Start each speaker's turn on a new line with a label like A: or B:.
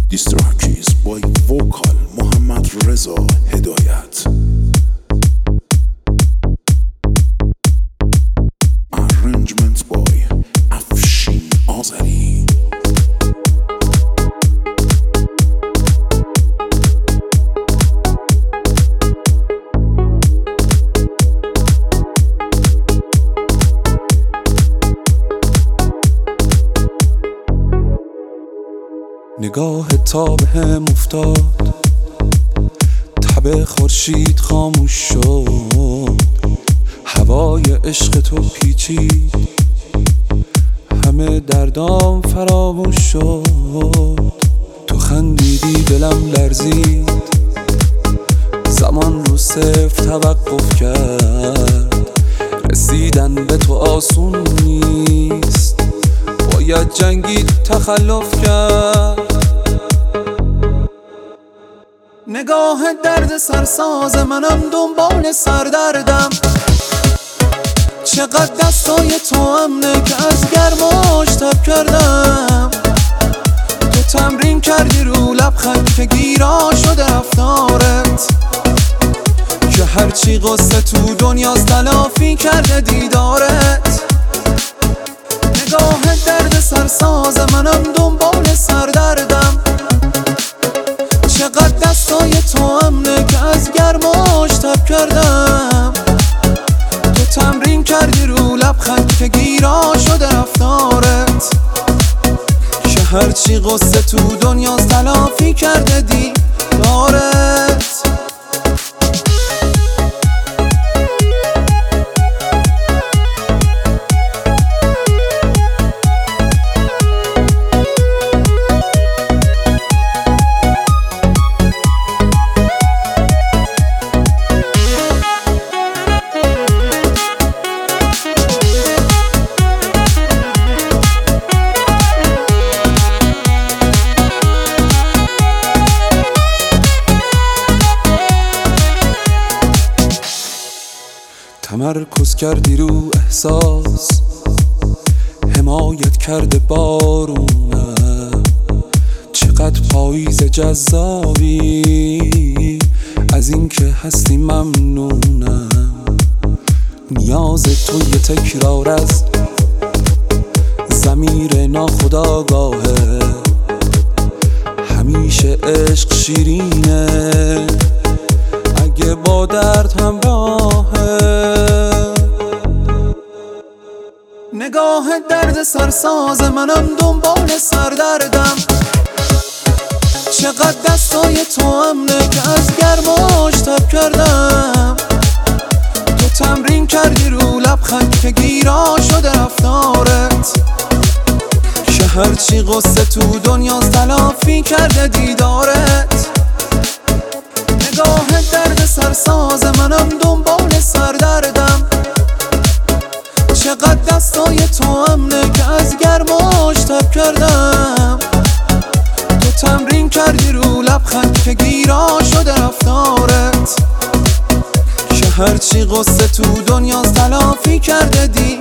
A: دیستراکیز بای وکال محمد رضا هدایت. ارنجمنت بای افشین آذری.
B: نگاه تا به هم افتاد، تب خورشید خاموش شد، هوای عشق تو پیچید، همه دردام فراموش شد. تو خندیدی دلم لرزید، زمان رو صفر توقف کرد، رسیدن به تو آسون نیست، باید جنگید تخلف کرد. نگاه درد سرساز منم دنبال سردردم، چقدر دستای تو امنه که از گرماش تب کردم. تو تمرین کردی رو لبخند که گیرا شده رفتارت، که هرچی قصه تو دنیاست تلافی کرده دیدارت. نگاه درد سرساز منم دنبال سردردم، چقدر دستای تو امنه که از گرماش تب کردم. تو تمرین کردی رو لبخند که گیرا شده رفتارت، که هرچی قصه تو دنیاست تلافی کرده دیدارت. تمرکز کردی رو احساس، حمایت کرده بارونم، چقدر پاییز جذابی، از اینکه هستی ممنونم. نیاز تو یه تکرار از ضمیر ناخودآگاهه، همیشه عشق شیرینه اگه با درد همراهه. نگاه درد سرساز منم دنبال سردردم، چقدر دستای تو امنه که از گرماش تب کردم. تو تمرین کردی رو لبخند که گیرا شده رفتارت، که هرچی قصه تو دنیاست تلافی کرده دیدارت. نگاه درد سرساز منم دنبال سردردم، چقدر دستای تو امنه که از گرماش تب کردم. تو تمرین کردی رو لبخند که گیرا شده رفتارت، که هرچی قصه تو دنیاست تلافی کرده